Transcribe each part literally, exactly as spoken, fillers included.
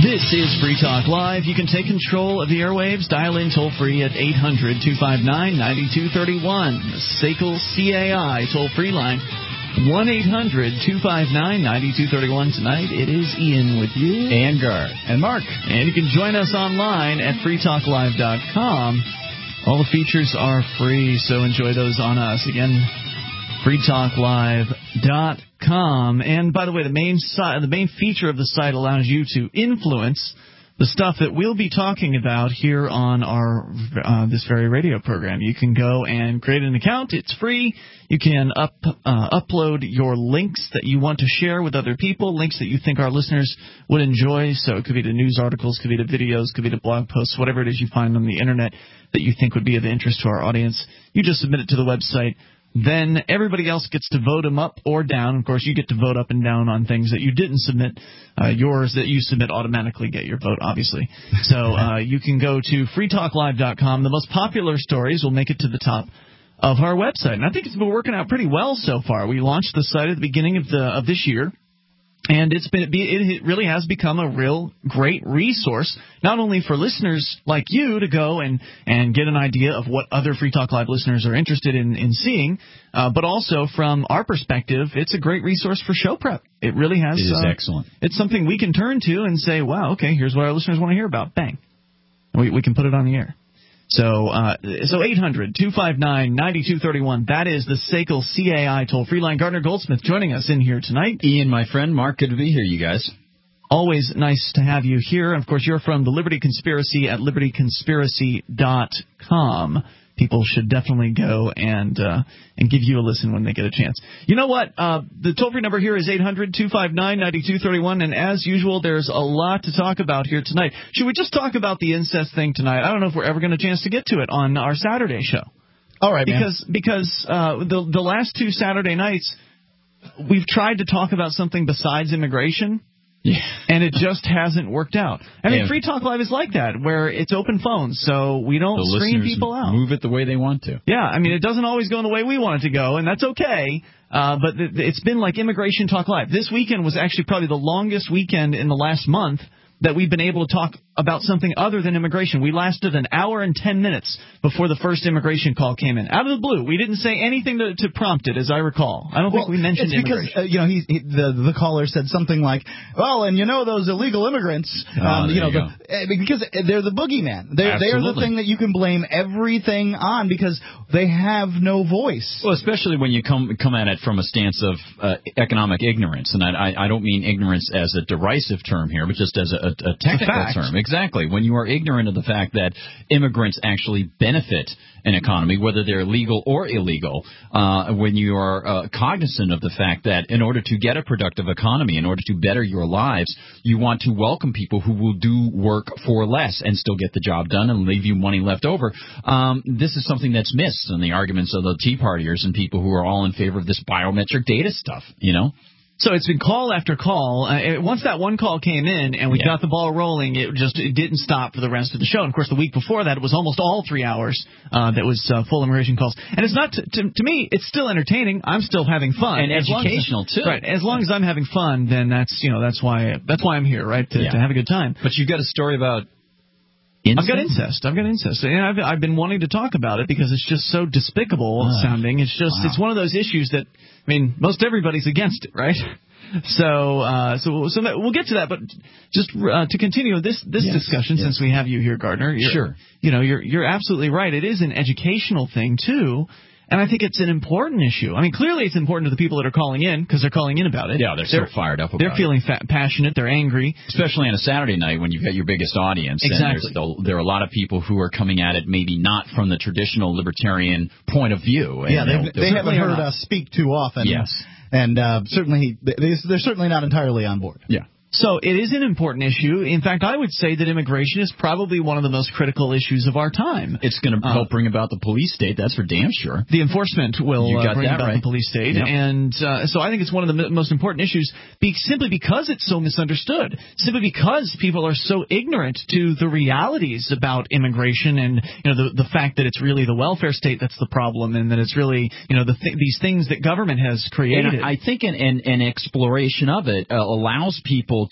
This is Free Talk Live. You can take control of the airwaves. Dial in toll-free at eight hundred, two five nine, nine two three one. The S A C L C A I toll-free line, one eight hundred, two five nine, nine two three one. Tonight, it is Ian with you. And Gar. And Mark. And you can join us online at free talk live dot com. All the features are free, so enjoy those on us. Again, free talk live dot com. And by the way, the main site, the main feature of the site allows you to influence the stuff that we'll be talking about here on our uh, this very radio program. You can go and create an account. It's free. You can up uh, upload your links that you want to share with other people, links that you think our listeners would enjoy. So it could be to news articles, could be to videos, could be to blog posts, whatever it is you find on the internet that you think would be of interest to our audience. You just submit it to the website. Then everybody else gets to vote them up or down. Of course, you get to vote up and down on things that you didn't submit. Uh, yours that you submit automatically get your vote, obviously. So uh, you can go to free talk live dot com. The most popular stories will make it to the top of our website. And I think it's been working out pretty well so far. We launched the site at the beginning of the of this year. And it's been it really has become a real great resource, not only for listeners like you to go and, and get an idea of what other Free Talk Live listeners are interested in, in seeing, uh, but also from our perspective, it's a great resource for show prep. It really has. It is uh, excellent. It's something we can turn to and say, wow, okay, here's what our listeners want to hear about. Bang. We, we can put it on the air. So uh, so eight hundred, two five nine, nine two three one. That is the S A C L C A I toll-free line. Gardner Goldsmith joining us in here tonight. Ian, my friend. Mark, good to be here, you guys. Always nice to have you here. Of course, you're from the Liberty Conspiracy at liberty conspiracy dot com. People should definitely go and uh, and give you a listen when they get a chance. You know what? Uh, the toll-free number here is eight hundred, two five nine, nine two three one, and as usual, there's a lot to talk about here tonight. Should we just talk about the incest thing tonight? I don't know if we're ever going to chance to get to it on our Saturday show. All right, because man. because uh, the the last two Saturday nights, we've tried to talk about something besides immigration. Yeah. And it just hasn't worked out. I mean, yeah. Free Talk Live is like that, where it's open phones, so we don't the screen people out. Move it the way they want to. Yeah, I mean, it doesn't always go in the way we want it to go, and that's okay. Uh, but th- it's been like Immigration Talk Live. This weekend was actually probably the longest weekend in the last month that we've been able to talk about something other than immigration. We lasted an hour and ten minutes before the first immigration call came in. Out of the blue. We didn't say anything to, to prompt it, as I recall. I don't well, think we mentioned it's because, immigration. Uh, you know, he, he, the, the caller said something like, well, and you know those illegal immigrants, oh, um, you know, you the, uh, because they're the boogeyman. They're, they're the thing that you can blame everything on because they have no voice. Well, especially when you come come at it from a stance of uh, economic ignorance. And I, I don't mean ignorance as a derisive term here, but just as a, a technical term. Exactly. When you are ignorant of the fact that immigrants actually benefit an economy, whether they're legal or illegal, uh, when you are uh, cognizant of the fact that in order to get a productive economy, in order to better your lives, you want to welcome people who will do work for less and still get the job done and leave you money left over. Um, this is something that's missed in the arguments of the Tea Partiers and people who are all in favor of this biometric data stuff, you know? So it's been call after call. Uh, once that one call came in and we yeah. got the ball rolling, it just it didn't stop for the rest of the show. And, of course, the week before that, it was almost all three hours uh, that was uh, full immigration calls. And it's not, to, to, to me, it's still entertaining. I'm still having fun. And as educational, as, too. Right. As long as I'm having fun, then that's, you know, that's why that's why I'm here, right, to, yeah. to have a good time. But you've got a story about incest? I've got incest. I've got incest. And I've, I've been wanting to talk about it because it's just so despicable uh, sounding. It's just wow. it's one of those issues that, I mean, most everybody's against it, right? So, uh, so, so that, we'll get to that, but just uh, to continue this this yes, discussion, yes. since we have you here, Gardner. You're, sure. You know, you're you're absolutely right. It is an educational thing too, and I think it's an important issue. I mean, clearly it's important to the people that are calling in because they're calling in about it. Yeah, they're, they're so fired up about They're feeling it. Fa- passionate. They're angry, especially on a Saturday night when you've got your biggest audience. Exactly. And there are a lot of people who are coming at it maybe not from the traditional libertarian point of view. And, yeah, they, you know, they haven't heard us speak too often. Yes. And uh, certainly, they're certainly not entirely on board. Yeah. So it is an important issue. In fact, I would say that immigration is probably one of the most critical issues of our time. It's going to uh, help bring about the police state, that's for damn sure. The enforcement will uh, bring about right. the police state. Yep. And uh, so I think it's one of the m- most important issues be- simply because it's so misunderstood, simply because people are so ignorant to the realities about immigration and, you know, the, the fact that it's really the welfare state that's the problem and that it's really, you know, the th- these things that government has created. And I think an, an, an exploration of it uh, allows people people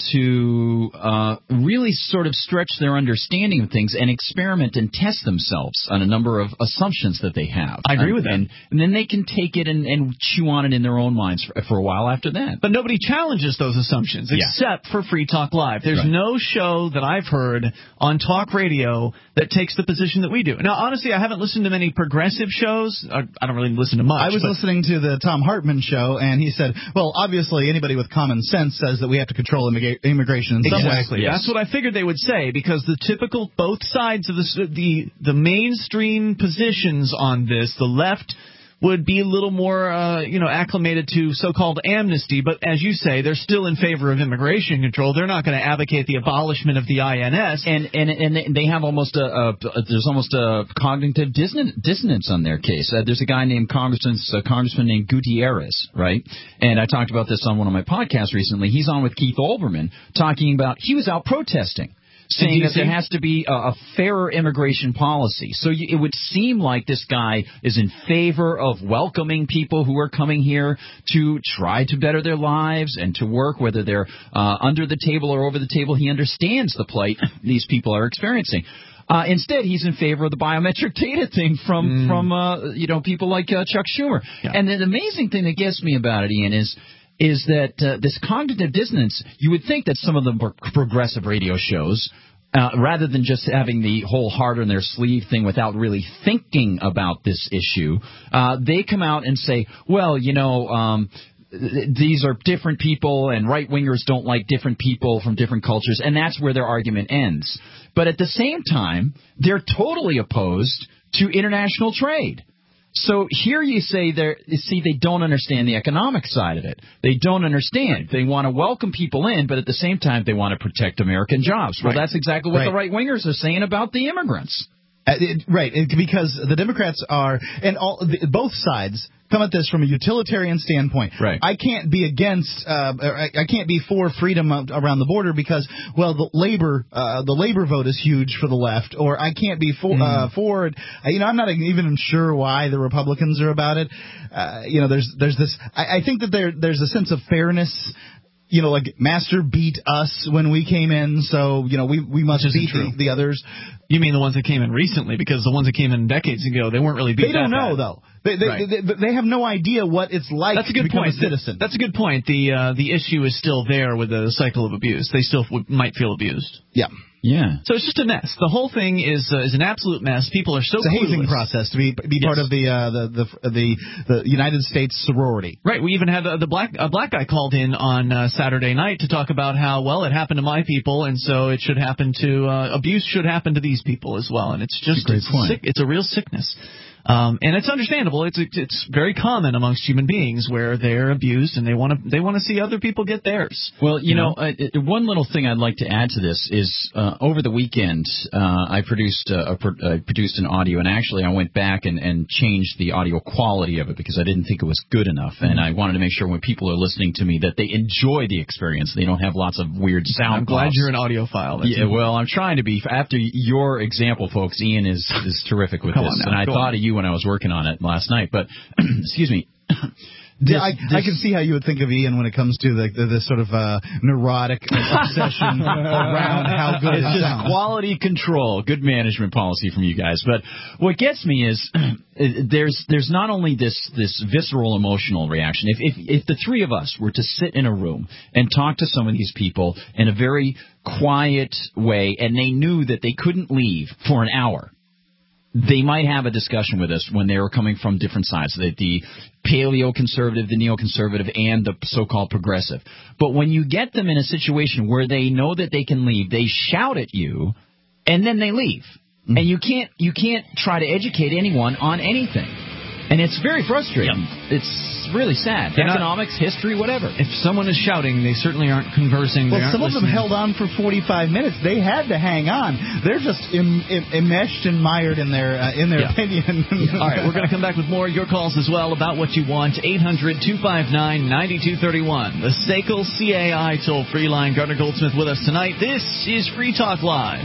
to uh, really sort of stretch their understanding of things and experiment and test themselves on a number of assumptions that they have. I agree with and, that. And, and then they can take it and, and chew on it in their own minds for, for a while after that. But nobody challenges those assumptions except yeah. for Free Talk Live. There's right. no show that I've heard on talk radio that takes the position that we do. Now, honestly, I haven't listened to many progressive shows. I don't really listen to much. I was but... listening to the Tom Hartman show, and he said, well, obviously anybody with common sense says that we have to control immig- immigration in some exactly. way. Yes. That's what I figured they would say, because the typical both sides of the the, the mainstream positions on this, the left would be a little more, uh, you know, acclimated to so-called amnesty. But as you say, they're still in favor of immigration control. They're not going to advocate the abolishment of the I N S. And and and they have almost a, a there's almost a cognitive dissonance on their case. Uh, there's a guy named Congressman, a congressman named Gutierrez, right? And I talked about this on one of my podcasts recently. He's on with Keith Olbermann talking about he was out protesting, saying that there has to be a, a fairer immigration policy. So you, it would seem like this guy is in favor of welcoming people who are coming here to try to better their lives and to work, whether they're uh, under the table or over the table. He understands the plight these people are experiencing. Uh, instead, he's in favor of the biometric data thing from, mm. from uh, you know, people like uh, Chuck Schumer. Yeah. And the amazing thing that gets me about it, Ian, is is that uh, this cognitive dissonance, you would think that some of the more progressive radio shows, uh, rather than just having the whole heart on their sleeve thing without really thinking about this issue, uh, they come out and say, well, you know, um, th- these are different people and right-wingers don't like different people from different cultures, and that's where their argument ends. But at the same time, they're totally opposed to international trade. So here you say they're, you see, they don't understand the economic side of it. They don't understand. They want to welcome people in, but at the same time, they want to protect American jobs. Well, right. that's exactly what right. the right-wingers are saying about the immigrants. Uh, it, right, it, because the Democrats are, and all the, both sides come at this from a utilitarian standpoint. Right. I can't be against, uh, I, I can't be for freedom around the border because, well, the labor, uh, the labor vote is huge for the left, or I can't be for, mm. uh, for it. You know, I'm not even sure why the Republicans are about it. Uh, you know, there's there's this. I, I think that there there's a sense of fairness. You know, like Master beat us when we came in, so, you know, we we must beat the, the others. You mean the ones that came in recently? Because the ones that came in decades ago, they weren't really beat. They don't know, bad. though. They they, right. they they have no idea what it's like That's a good to become point. a citizen. That's a good point. The uh, the issue is still there with the cycle of abuse. They still w- might feel abused. Yeah. Yeah. So it's just a mess. The whole thing is uh, is an absolute mess. People are so It's a hazing clueless. process to be be yes. part of the, uh, the the the the United States sorority. Right. We even had uh, the black a black guy called in on uh, Saturday night to talk about how, well, it happened to my people, and so it should happen to uh, abuse should happen to these people as well. And it's just a great it's point. sick. It's a real sickness. Um, and it's understandable. It's it's very common amongst human beings where they're abused and they want to they want to see other people get theirs. Well, you, you know, know? Uh, one little thing I'd like to add to this is uh, over the weekend uh, I produced uh, a, uh, produced an audio, and actually I went back and, and changed the audio quality of it because I didn't think it was good enough, and I wanted to make sure when people are listening to me that they enjoy the experience. They don't have lots of weird sound. I'm glad pops. You're an audiophile. Yeah, well, I'm trying to be. After your example, folks, Ian is is terrific with Come this, on now, and I go thought on. of you when I was working on it last night. But excuse me. This, I, this, I can see how you would think of Ian when it comes to the, the, this sort of uh, neurotic obsession around how good it's it just sounds. Quality control, good management policy from you guys. But what gets me is there's there's not only this this visceral emotional reaction. If if if the three of us were to sit in a room and talk to some of these people in a very quiet way, and they knew that they couldn't leave for an hour, they might have a discussion with us when they were coming from different sides, the, the paleo-conservative, the neoconservative, and the so-called progressive. But when you get them in a situation where they know that they can leave, they shout at you, and then they leave. Mm-hmm. And you can't you can't try to educate anyone on anything. And it's very frustrating. Yep. It's really sad. They're Economics, not, history, whatever. If someone is shouting, they certainly aren't conversing. Well, aren't some listening. of them held on for forty-five minutes. They had to hang on. They're just em, em, enmeshed and mired in their uh, in their yeah. opinion. All right, we're going to come back with more of your calls as well about what you want. eight hundred two five nine nine two three one. The S A C L C A I toll-free line. Gardner Goldsmith with us tonight. This is Free Talk Live.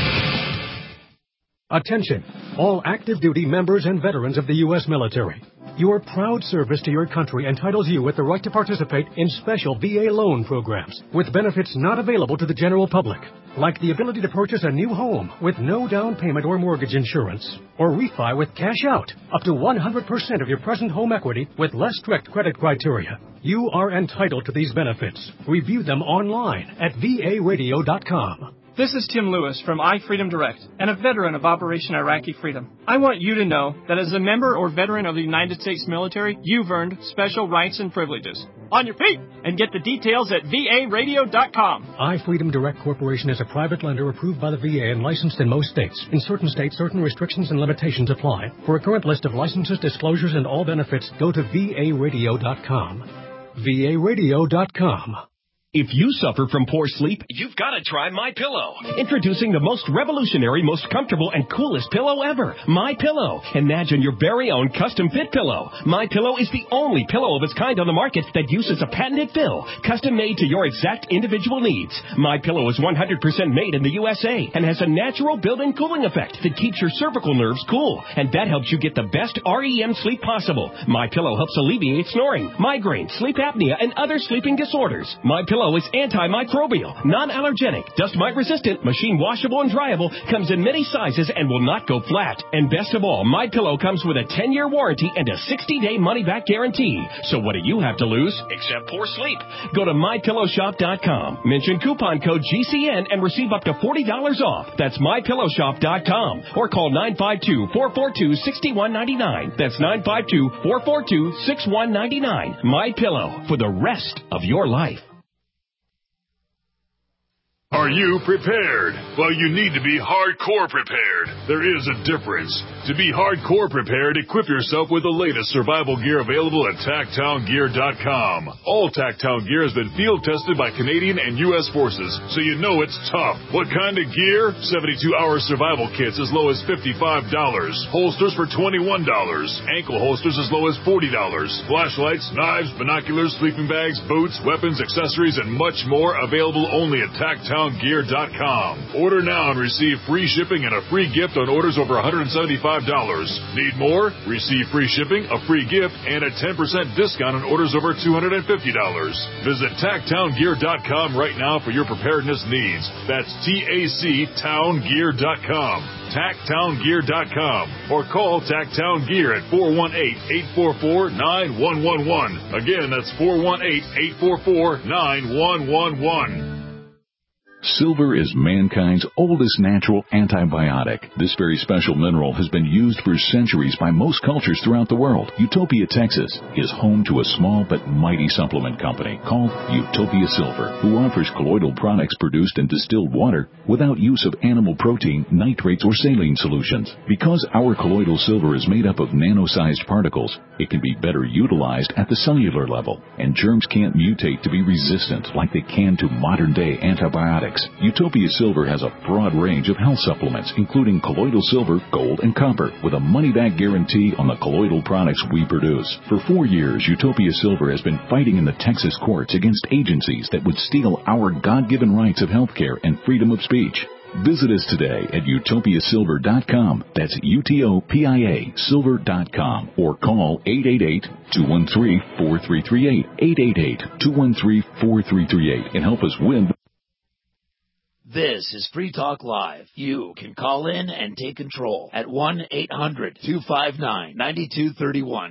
Attention, all active duty members and veterans of the U S military. Your proud service to your country entitles you with the right to participate in special V A loan programs with benefits not available to the general public, like the ability to purchase a new home with no down payment or mortgage insurance, or refi with cash out, up to one hundred percent of your present home equity with less strict credit criteria. You are entitled to these benefits. Review them online at V A radio dot com. This is Tim Lewis from iFreedom Direct and a veteran of Operation Iraqi Freedom. I want you to know that as a member or veteran of the United States military, you've earned special rights and privileges. On your feet! And get the details at V A radio dot com. iFreedom Direct Corporation is a private lender approved by the V A and licensed in most states. In certain states, certain restrictions and limitations apply. For a current list of licenses, disclosures, and all benefits, go to V A radio dot com. V A radio dot com. If you suffer from poor sleep, you've got to try MyPillow. Introducing the most revolutionary, most comfortable, and coolest pillow ever, MyPillow. Imagine your very own custom-fit pillow. MyPillow is the only pillow of its kind on the market that uses a patented fill, custom-made to your exact individual needs. MyPillow is one hundred percent made in the U S A and has a natural built-in cooling effect that keeps your cervical nerves cool, and that helps you get the best R E M sleep possible. MyPillow helps alleviate snoring, migraine, sleep apnea, and other sleeping disorders. MyPillow is antimicrobial, non-allergenic, dust mite resistant, machine washable and dryable, comes in many sizes and will not go flat. And best of all, MyPillow comes with a ten-year warranty and a sixty-day money-back guarantee. So what do you have to lose except poor sleep? Go to my pillow shop dot com, mention coupon code G C N and receive up to forty dollars off. That's my pillow shop dot com or call nine five two, four four two, six one nine nine. That's nine five two, four four two, six one nine nine. MyPillow, for the rest of your life. Are you prepared? Well, you need to be hardcore prepared. There is a difference. To be hardcore prepared, equip yourself with the latest survival gear available at tac town gear dot com. All Tactown gear has been field tested by Canadian and U S forces, so you know it's tough. What kind of gear? seventy-two hour survival kits as low as fifty-five dollars. Holsters for twenty-one dollars. Ankle holsters as low as forty dollars. Flashlights, knives, binoculars, sleeping bags, boots, weapons, accessories, and much more available only at tac town gear dot com. Order now and receive free shipping and a free gift on orders over one hundred seventy-five dollars. Need more? Receive free shipping, a free gift, and a ten percent discount on orders over two hundred fifty dollars. Visit tac town gear dot com right now for your preparedness needs. That's T A C town gear dot com. tac town gear dot com. Or call Tactown Gear at four one eight, eight four four, nine one one one. Again, that's four one eight, eight four four, nine one one one. Silver is mankind's oldest natural antibiotic. This very special mineral has been used for centuries by most cultures throughout the world. Utopia, Texas is home to a small but mighty supplement company called Utopia Silver, who offers colloidal products produced in distilled water without use of animal protein, nitrates, or saline solutions. Because our colloidal silver is made up of nano-sized particles, it can be better utilized at the cellular level, and germs can't mutate to be resistant like they can to modern-day antibiotics. Utopia Silver has a broad range of health supplements, including colloidal silver, gold, and copper, with a money-back guarantee on the colloidal products we produce. For four years, Utopia Silver has been fighting in the Texas courts against agencies that would steal our God-given rights of health care and freedom of speech. Visit us today at utopia silver dot com. That's U T O P I A silver dot com. Or call eight eight eight, two one three, four three three eight, eight eight eight, two one three, four three three eight, and help us win. This is Free Talk Live. You can call in and take control at one eight hundred, two five nine, nine two three one.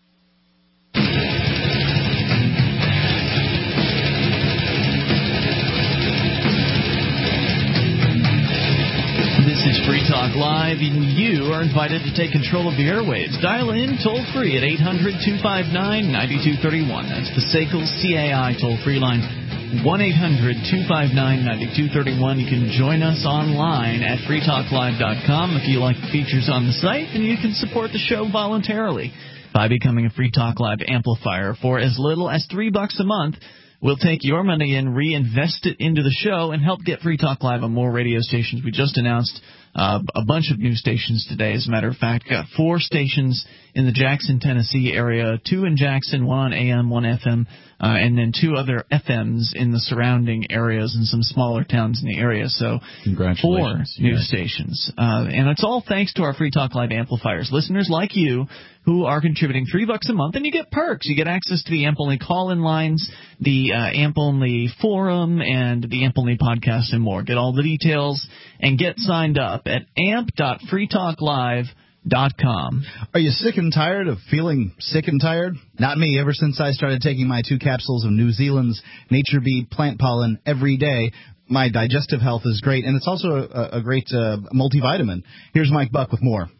This is Free Talk Live, and you are invited to take control of the airwaves. Dial in toll-free at eight hundred, two five nine, nine two three one. That's the S A C L C A I toll-free line. one eight hundred, two five nine, nine two three one. You can join us online at free talk live dot com if you like the features on the site, and you can support the show voluntarily by becoming a Free Talk Live amplifier for as little as three bucks a month. We'll take your money and reinvest it into the show and help get Free Talk Live on more radio stations. We just announced uh, a bunch of new stations today. As a matter of fact, got four stations in the Jackson, Tennessee area, two in Jackson, one on A M, one F M, uh, and then two other F Ms in the surrounding areas and some smaller towns in the area. So four new yes. stations. Uh, and it's all thanks to our Free Talk Live amplifiers. Listeners like you who are contributing three bucks a month, and you get perks. You get access to the AMP-only call-in lines, the uh, AMP-only forum, and the AMP-only podcast and more. Get all the details and get signed up at amp dot free talk live dot com. Are you sick and tired of feeling sick and tired? Not me. Ever since I started taking my two capsules of New Zealand's Nature Bee plant pollen every day, my digestive health is great, and it's also a, a great uh, multivitamin. Here's Mike Buck with more.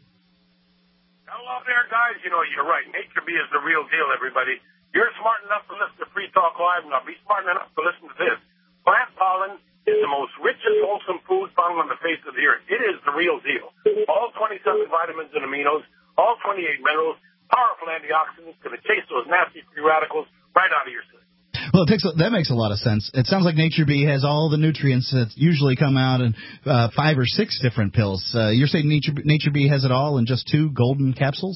Hello there, guys. You know, you're right. Nature Bee is the real deal, everybody. You're smart enough to listen to Free Talk Live, now be smart enough to listen to this. Plant pollen is the most richest, wholesome food found on the face of the earth. It is the real deal. All twenty-seven vitamins and aminos, all twenty-eight minerals, powerful antioxidants, going to chase those nasty free radicals right out of your system. Well, it takes, that makes a lot of sense. It sounds like Nature Bee has all the nutrients that usually come out in uh, five or six different pills. Uh, you're saying Nature, Nature Bee has it all in just two golden capsules?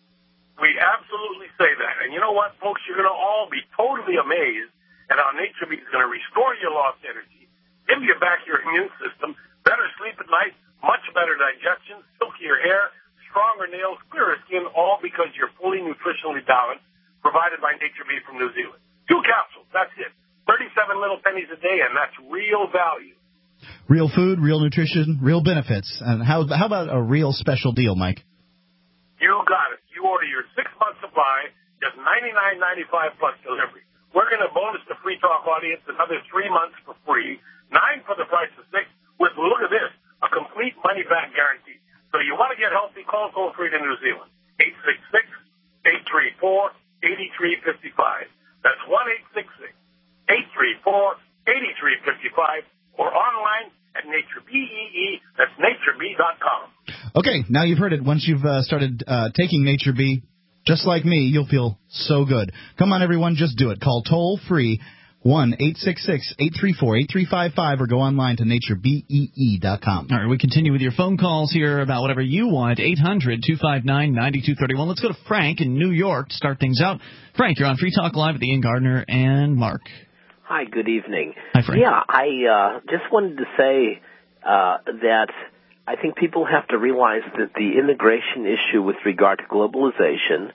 We absolutely say that. And you know what, folks? You're going to all be totally amazed at how Nature Bee is going to restore your lost energy, give you back your immune system, better sleep at night, much better digestion, silkier hair, stronger nails, clearer skin, all because you're fully nutritionally balanced, provided by Nature Bee from New Zealand. Two capsules, that's it. thirty-seven little pennies a day, and that's real value. Real food, real nutrition, real benefits. And how how about a real special deal, Mike? You got it. You order your six-month supply, just ninety-nine ninety-five plus delivery. We're going to bonus the Free Talk audience another three months for free, nine for the price of six, with, look at this, a complete money-back guarantee. So you want to get healthy, call toll-free to New Zealand, eight six six, eight three four, eight three five five. That's one eight six six, eight three four, eight three five five, or online at Nature Bee. That's nature bee dot com. Okay, now you've heard it. Once you've uh, started uh, taking Nature Bee, just like me, you'll feel so good. Come on, everyone, just do it. Call toll-free one eight six six, eight three four, eight three five five or go online to nature bee dot com. All right, we continue with your phone calls here about whatever you want. eight hundred, two five nine, nine two three one. Let's go to Frank in New York to start things out. Frank, you're on Free Talk Live with Ian Gardner and Mark. Hi, good evening. Hi, Frank. Yeah, I uh, just wanted to say uh, that I think people have to realize that the immigration issue with regard to globalization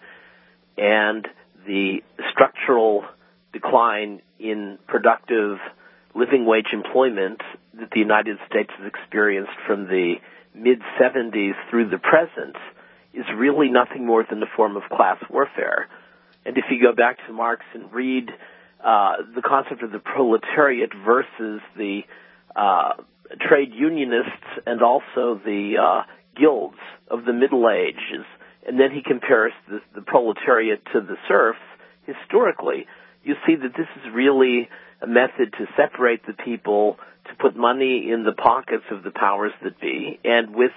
and the structural decline in productive living wage employment that the United States has experienced from the mid-seventies through the present is really nothing more than a form of class warfare. And if you go back to Marx and read uh, the concept of the proletariat versus the uh, trade unionists and also the uh, guilds of the Middle Ages, and then he compares the, the proletariat to the serfs, historically, you see that this is really a method to separate the people, to put money in the pockets of the powers that be, and with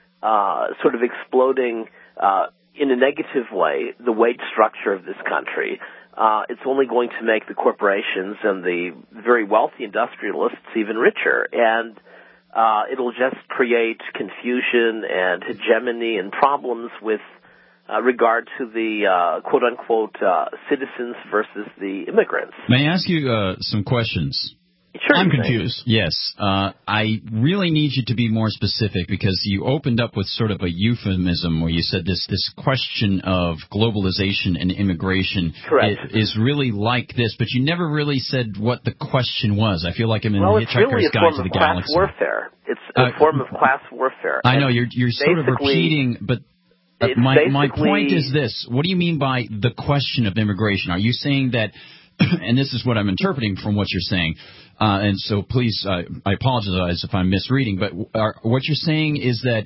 uh, sort of exploding uh, in a negative way the wage structure of this country. Uh, it's only going to make the corporations and the very wealthy industrialists even richer, and uh, it'll just create confusion and hegemony and problems with Uh, regard to the uh, quote-unquote uh, citizens versus the immigrants. May I ask you uh, some questions? Sure. I'm confused. Yes. Uh, I really need you to be more specific because you opened up with sort of a euphemism where you said this this question of globalization and immigration Correct. is really like this, but you never really said what the question was. I feel like I'm in well, the it's Hitchhiker's really a Guide form to the of class Galaxy. warfare. It's a Uh, form of class warfare. I know, and you're, you're sort of repeating, but... Uh, my my point is this. What do you mean by the question of immigration? Are you saying that, and this is what I'm interpreting from what you're saying, uh, and so please, uh, I apologize if I'm misreading, but are, what you're saying is that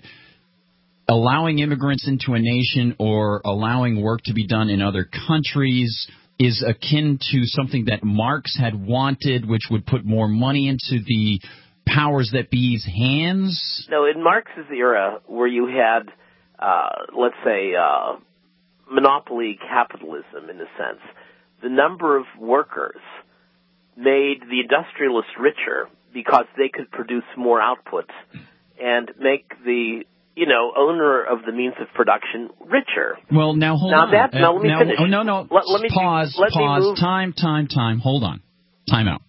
allowing immigrants into a nation or allowing work to be done in other countries is akin to something that Marx had wanted, which would put more money into the powers that be's hands? No, in Marx's era, where you had Uh, let's say, uh, monopoly capitalism, in a sense, the number of workers made the industrialists richer because they could produce more output and make the you know, owner of the means of production richer. Well, now hold now on. That, uh, now let me now, finish. Oh, no, no. Let, let me pause, let pause. Me move. Time, time, time. Hold on. Time out.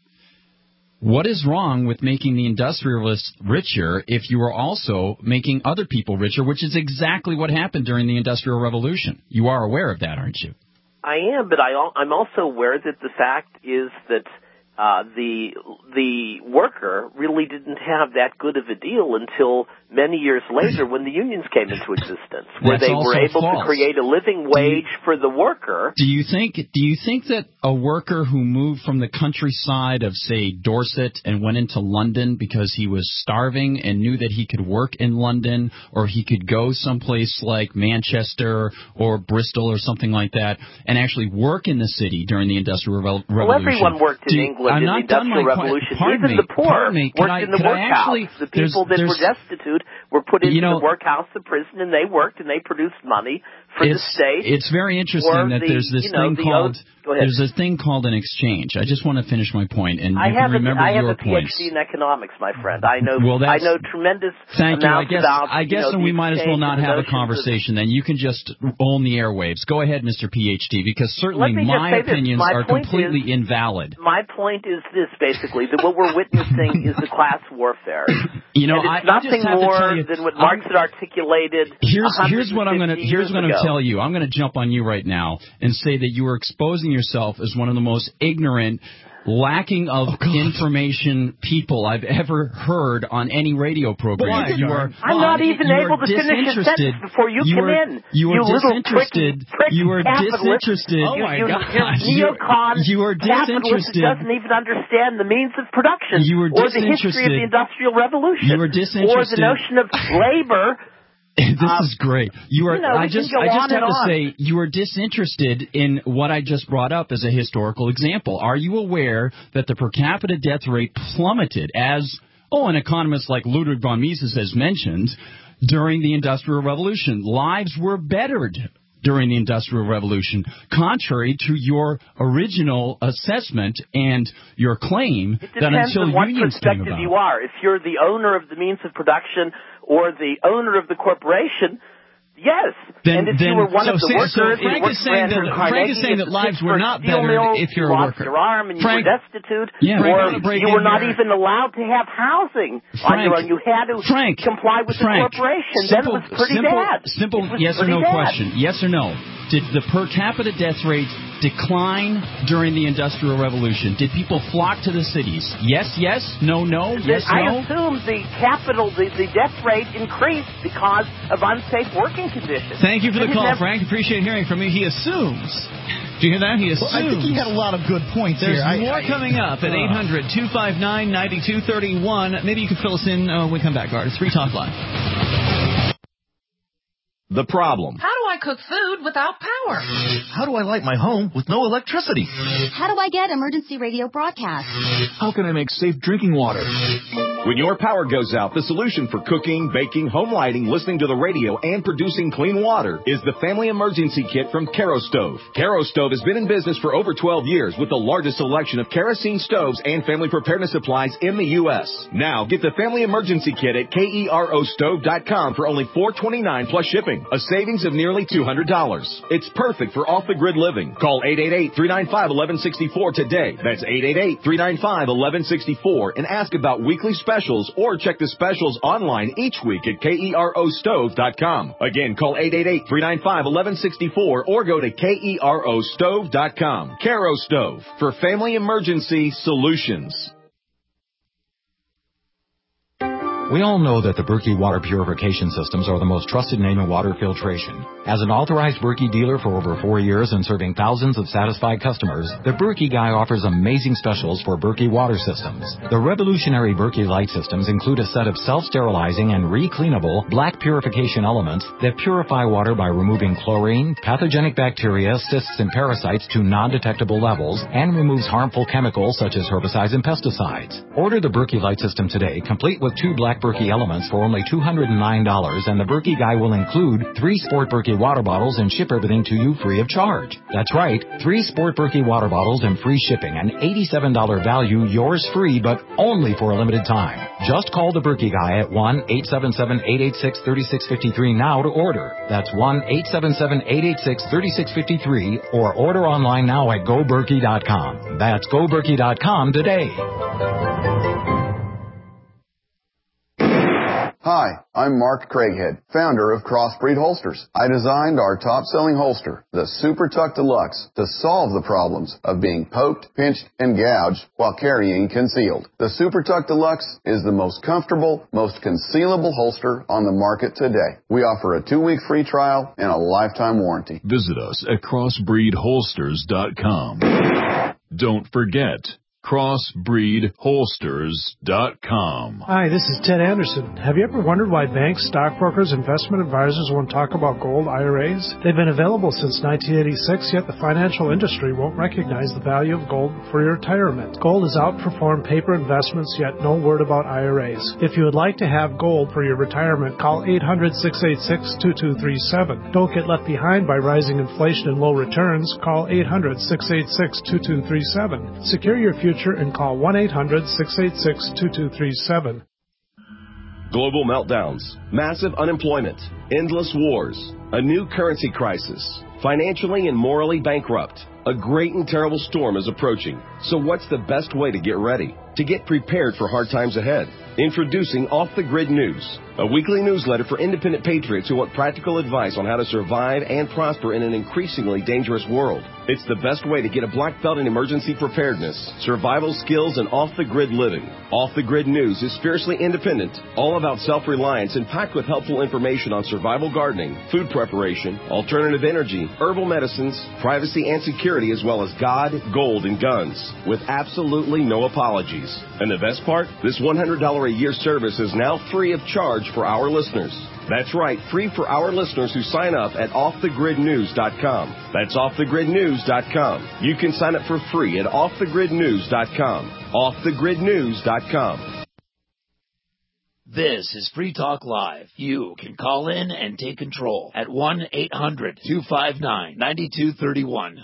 What is wrong with making the industrialists richer if you are also making other people richer, which is exactly what happened during the Industrial Revolution? You are aware of that, aren't you? I am, but I, I'm also aware that the fact is that uh, the the worker really didn't have that good of a deal until many years later when the unions came into existence, where That's they were able false. to create a living wage you, for the worker. Do you think do you think that a worker who moved from the countryside of, say, Dorset and went into London because he was starving and knew that he could work in London, or he could go someplace like Manchester or Bristol or something like that and actually work in the city during the Industrial Re- Revolution? Well, everyone worked in do, England I'm in not the Industrial Revolution. Pardon Even me, the poor me. worked I, in the workhouse. Actually, the people there's, that there's, were destitute were put into you know, the workhouse, the prison, and they worked and they produced money for it's, the state. It's very interesting that the, there's this you know, thing called Go ahead. there's a thing called an exchange. I just want to finish my point, and I you have can remember a, I your have a PhD points. in economics, my friend. I know. Well, I know tremendous Thank you. I amounts guess about. I guess you know, then we might as well not have a conversation. Of, then you can just own the airwaves. Go ahead, Mister PhD, because certainly my opinions my are completely is, invalid. My point is this, basically, that what we're witnessing is the class warfare. You know, and I, it's I nothing just have more to tell you, than what Marx I'm, had articulated. Here's here's what I'm going to here's what I'm going to tell you. I'm going to jump on you right now and say that you are exposing yourself as one of the most ignorant, lacking of oh, information people I've ever heard on any radio program. Why, you are, I'm not even able to finish a sentence before you, you come are, in. You are you disinterested. Little prick, you are disinterested. Oh my you, God! You, neocon you are disinterested. That doesn't even understand the means of production you are or the history of the Industrial Revolution you are disinterested. or the notion of labor. This um, is great. You are. You know, I just. I just have to on. say, you are disinterested in what I just brought up as a historical example. Are you aware that the per capita death rate plummeted, as oh, an economist like Ludwig von Mises has mentioned, during the Industrial Revolution? Lives were bettered during the Industrial Revolution, contrary to your original assessment and your claim it that until on what unions came perspective about. you are. If you're the owner of the means of production or the owner of the corporation, yes. Then, and if then, you were one so, of the so, workers, so Frank is saying that Frank is saying that lives were not bettered mill, if you're you a lost worker. Your arm and Frank, you were destitute, yeah, or Frank, you were not here. even allowed to have housing Frank, on your own. You had to Frank, comply with Frank, the corporation. Simple, then it was pretty simple, bad. Simple yes or pretty no bad. question. Yes or no? Did the per capita death rate decline during the Industrial Revolution? Did people flock to the cities? Yes, yes, no, no, yes, I no? I assume the capital, the, the death rate increased because of unsafe working conditions. Thank you for the call, never... Frank. Appreciate hearing from you. He assumes. Do you hear that? He assumes. Well, I think he had a lot of good points There's here. more I, I, coming up at eight hundred two five nine nine two three one. Maybe you can fill us in uh, when we come back, Art. It's Free Talk Live. The problem. How do I cook food without power? How do I light my home with no electricity? How do I get emergency radio broadcasts? How can I make safe drinking water? When your power goes out, the solution for cooking, baking, home lighting, listening to the radio, and producing clean water is the Family Emergency Kit from Kerastove. Kerastove has been in business for over twelve years with the largest selection of kerosene stoves and family preparedness supplies in the U S. Now, get the Family Emergency Kit at kerostove dot com for only four dollars and twenty-nine cents plus shipping, a savings of nearly two hundred dollars. It's perfect for off-the-grid living. Call eight eight eight, three nine five, one one six four today. That's eight eight eight, three nine five, one one six four and ask about weekly specials. Specials or check the specials online each week at kerostove dot com. Again, call eight eight eight, three nine five, one one six four or go to kerostove dot com. Kerastove for family emergency solutions. We all know that the Berkey water purification systems are the most trusted name in water filtration. As an authorized Berkey dealer for over four years and serving thousands of satisfied customers, the Berkey Guy offers amazing specials for Berkey water systems. The revolutionary Berkey Light systems include a set of self-sterilizing and re-cleanable black purification elements that purify water by removing chlorine, pathogenic bacteria, cysts, and parasites to non-detectable levels and removes harmful chemicals such as herbicides and pesticides. Order the Berkey Light system today, complete with two black Berkey elements for only two hundred nine dollars, and the Berkey Guy will include three Sport Berkey water bottles and ship everything to you free of charge. That's right, three Sport Berkey water bottles and free shipping, an eighty-seven dollars value, yours free, but only for a limited time. Just call the Berkey Guy at one eight seven seven, eight eight six, three six five three now to order. That's one eight seven seven, eight eight six, three six five three, or order online now at go berkey dot com. That's go berkey dot com today. Hi, I'm Mark Craighead, founder of Crossbreed Holsters. I designed our top-selling holster, the Super Tuck Deluxe, to solve the problems of being poked, pinched, and gouged while carrying concealed. The Super Tuck Deluxe is the most comfortable, most concealable holster on the market today. We offer a two-week free trial and a lifetime warranty. Visit us at crossbreed holsters dot com. Don't forget, crossbreed holsters dot com. Hi, this is Ted Anderson. Have you ever wondered why banks, stockbrokers, investment advisors won't talk about gold I R As? They've been available since nineteen eighty-six, yet the financial industry won't recognize the value of gold for your retirement. Gold has outperformed paper investments, yet no word about I R As. If you would like to have gold for your retirement, call eight hundred, six eight six, two two three seven. Don't get left behind by rising inflation and low returns. Call eight hundred, six eight six, two two three seven. Secure your future and call one eight hundred, six eight six, two two three seven. Global meltdowns, massive unemployment, endless wars, a new currency crisis, financially and morally bankrupt. A great and terrible storm is approaching. So what's the best way to get ready? To get prepared for hard times ahead? Introducing Off the Grid News, a weekly newsletter for independent patriots who want practical advice on how to survive and prosper in an increasingly dangerous world. It's the best way to get a black belt in emergency preparedness, survival skills, and off-the-grid living. Off the Grid News is fiercely independent, all about self-reliance, and packed with helpful information on survival gardening, food preparation, alternative energy, herbal medicines, privacy and security, as well as God, gold, and guns, with absolutely no apologies. And the best part? This one hundred dollars a year service is now free of charge for our listeners. That's right, free for our listeners who sign up at off the grid news dot com. That's off the grid news dot com. You can sign up for free at off the grid news dot com. off the grid news dot com. This is Free Talk Live. You can call in and take control at one eight hundred, two five nine, nine two three one.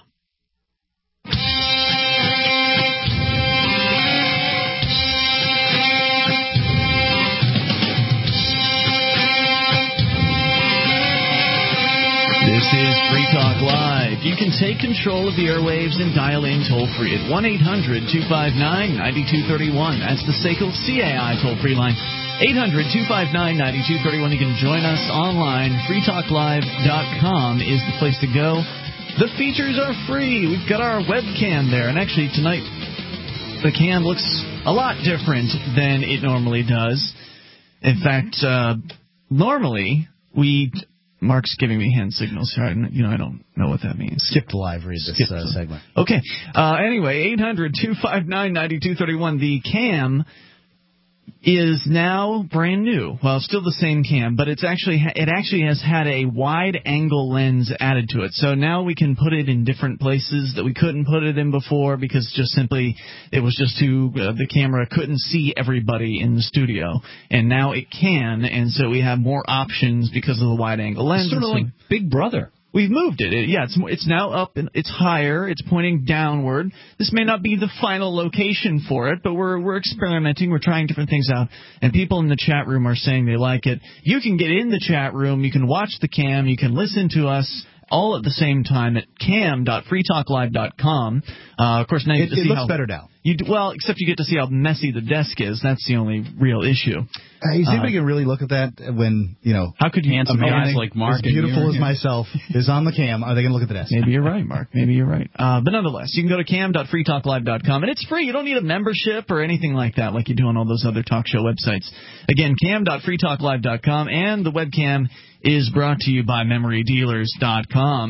This is Free Talk Live. You can take control of the airwaves and dial in toll-free at one eight hundred, two five nine, nine two three one. That's the S A C L C A I toll-free line. eight hundred, two five nine, nine two three one. You can join us online. free talk live dot com is the place to go. The features are free. We've got our webcam there. And actually, tonight, the cam looks a lot different than it normally does. In fact, uh, normally, we... Mark's giving me hand signals here. I, you know, I don't know what that means. Skip to live read this uh, segment. Okay. Uh, anyway, eight hundred, two five nine, nine two three one. The cam is now brand new. Well, it's still the same cam, but it's actually it actually has had a wide angle lens added to it. So now we can put it in different places that we couldn't put it in before because just simply it was just too uh, the camera couldn't see everybody in the studio, and now it can, and so we have more options because of the wide angle lens. It's sort of like Big Brother. We've moved it. it. Yeah, it's it's now up and it's higher. It's pointing downward. This may not be the final location for it, but we're we're experimenting. We're trying different things out, and people in the chat room are saying they like it. You can get in the chat room. You can watch the cam. You can listen to us all at the same time at cam dot free talk live dot com. Uh, of course, now you it, get to it see looks how, better now. You do, well, except you get to see how messy the desk is. That's the only real issue. Uh, you see if uh, we can really look at that when, you know, how could you handsome guys like Mark, as beautiful as myself, is on the cam? Are they going to look at the desk? Maybe you're right, Mark. Maybe you're right. Uh, but nonetheless, you can go to cam dot free talk live dot com, and it's free. You don't need a membership or anything like that like you do on all those other talk show websites. Again, cam dot free talk live dot com, and the webcam is brought to you by memory dealers dot com.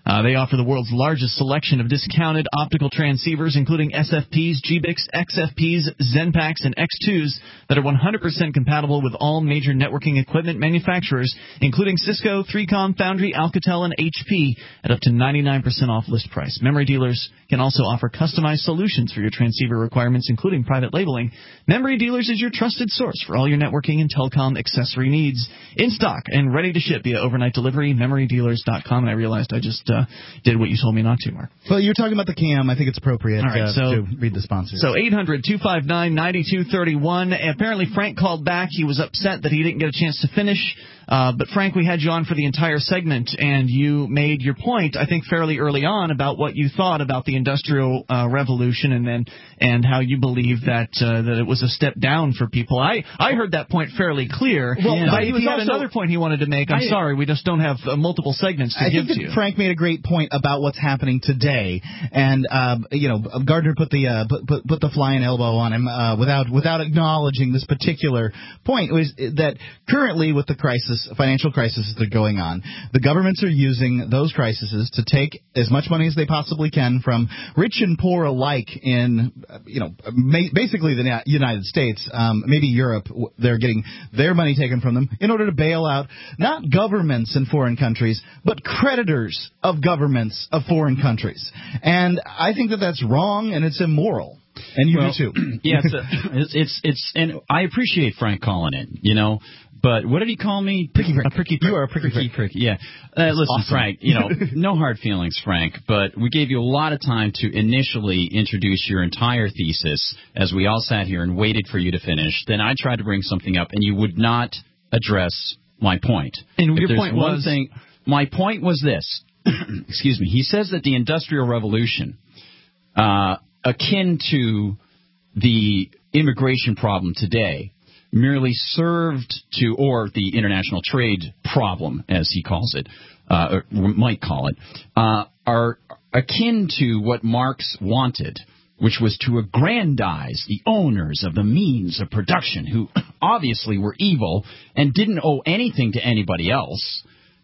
Uh, they offer the world's largest selection of discounted optical transceivers, including S F Ps, G B I Cs, X F Ps, Zenpaks, and X twos that are one hundred percent compatible with all major networking equipment manufacturers, including Cisco, three com, Foundry, Alcatel, and H P, at up to ninety-nine percent off list price. Memory dealers can also offer customized solutions for your transceiver requirements, including private labeling. Memory Dealers is your trusted source for all your networking and telecom accessory needs. In stock and ready to ship via overnight delivery, memory dealers dot com. And I realized I just uh, did what you told me not to, Mark. Well, you're talking about the cam. I think it's appropriate All right, uh, so, to read the sponsors. So eight hundred, two five nine, nine two three one. Apparently Frank called back. He was upset that he didn't get a chance to finish. Uh, but, Frank, we had you on for the entire segment, and you made your point, I think, fairly early on about what you thought about the Industrial uh, Revolution and then and how you believe that uh, that it was a step down for people. I, I heard that point fairly clear. Well, yeah. But if he had also, another point he wanted to make, I'm I, sorry, we just don't have uh, multiple segments to I give think to you. Frank made a great point about what's happening today, and uh, you know, Gardner put the uh, put, put put the flying elbow on him uh, without without acknowledging this particular point. Was that currently with the crisis, financial crisis that are going on, the governments are using those crises to take as much money as they possibly can from rich and poor alike in, you know, basically the United States, um, maybe Europe. They're getting their money taken from them in order to bail out not governments in foreign countries, but creditors of governments of foreign countries. And I think that that's wrong and it's immoral. And you well, do too. Yeah, it's, a, it's it's it's and I appreciate Frank calling in, you know. But what did he call me? Pricky prick. A pricky prick. You are a pricky, pricky prick. prick. Yeah. Uh, listen, awesome. Frank, you know, no hard feelings, Frank, but we gave you a lot of time to initially introduce your entire thesis as we all sat here and waited for you to finish. Then I tried to bring something up, and you would not address my point. And if your point was? Thing, my point was this. Excuse me. He says that the Industrial Revolution, uh, akin to the immigration problem today, merely served to, or the international trade problem, as he calls it, uh, or might call it, uh, are akin to what Marx wanted, which was to aggrandize the owners of the means of production, who obviously were evil and didn't owe anything to anybody else,